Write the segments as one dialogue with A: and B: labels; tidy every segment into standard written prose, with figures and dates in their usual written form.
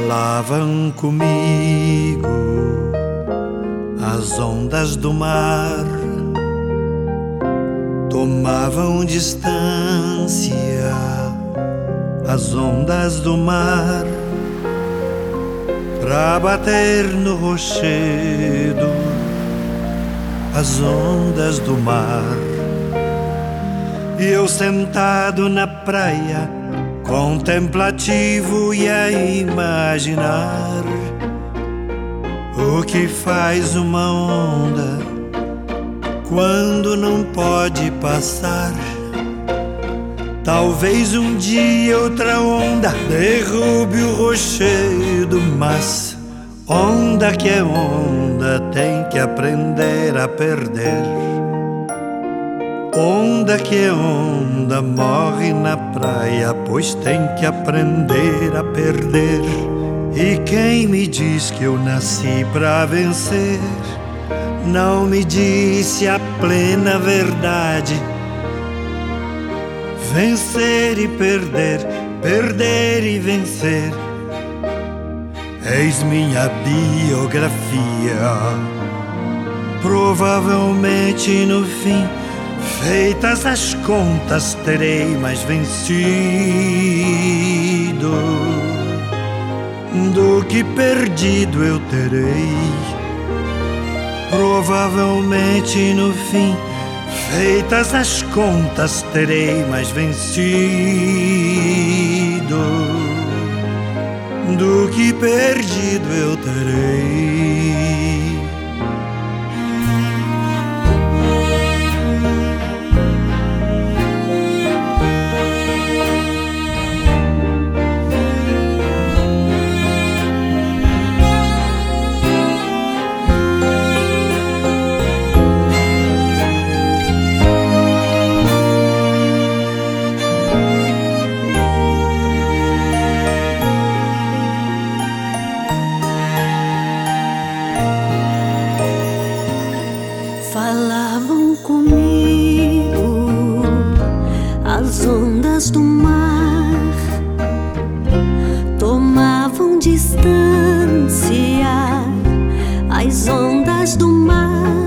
A: Falavam comigo as ondas do mar, tomavam distância as ondas do mar pra bater no rochedo as ondas do mar. E eu sentado na praia, contemplativo e a imaginar o que faz uma onda quando não pode passar. Talvez um dia outra onda derrube o rochedo, mas onda que é onda tem que aprender a perder. Onda que é onda morre na praia, pois tem que aprender a perder. E quem me diz que eu nasci pra vencer, não me disse a plena verdade. Vencer e perder, perder e vencer, eis minha biografia. Provavelmente no fim, feitas as contas, terei mais vencido do que perdido eu terei. Provavelmente no fim, feitas as contas, terei mais vencido do que perdido eu terei.
B: Falavam comigo as ondas do mar, tomavam distância as ondas do mar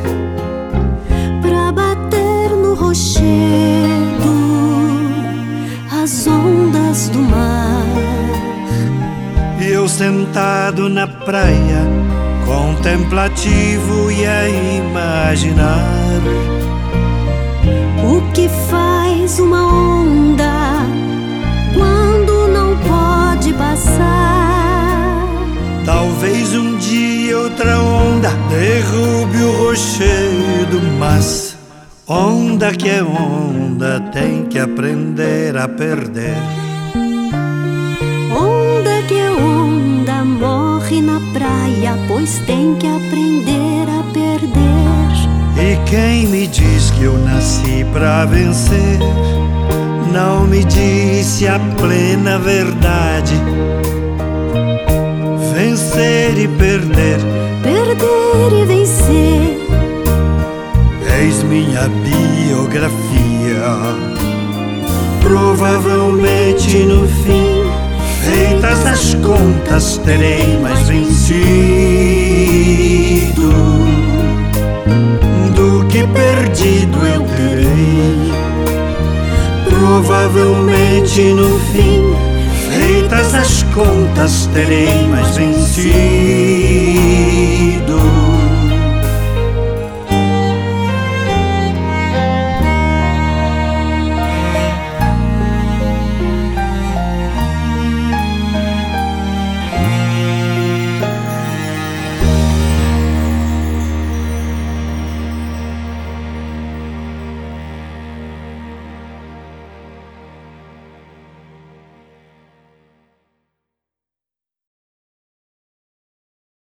B: pra bater no rochedo as ondas do mar.
A: E eu sentado na praia, contemplativo e a imaginar
B: o que faz uma onda quando não pode passar.
A: Talvez um dia outra onda derrube o rochedo, mas onda que é onda tem que aprender a perder.
B: Onda que é onda morre na praia, pois tem que aprender a perder.
A: E quem me diz que eu nasci pra vencer, não me disse a plena verdade. Vencer e perder,
B: perder e vencer,
A: eis minha biografia. Provavelmente no fim, feitas as contas, terei mais vencido do que perdido eu terei. Provavelmente no fim, feitas as contas, terei mais vencido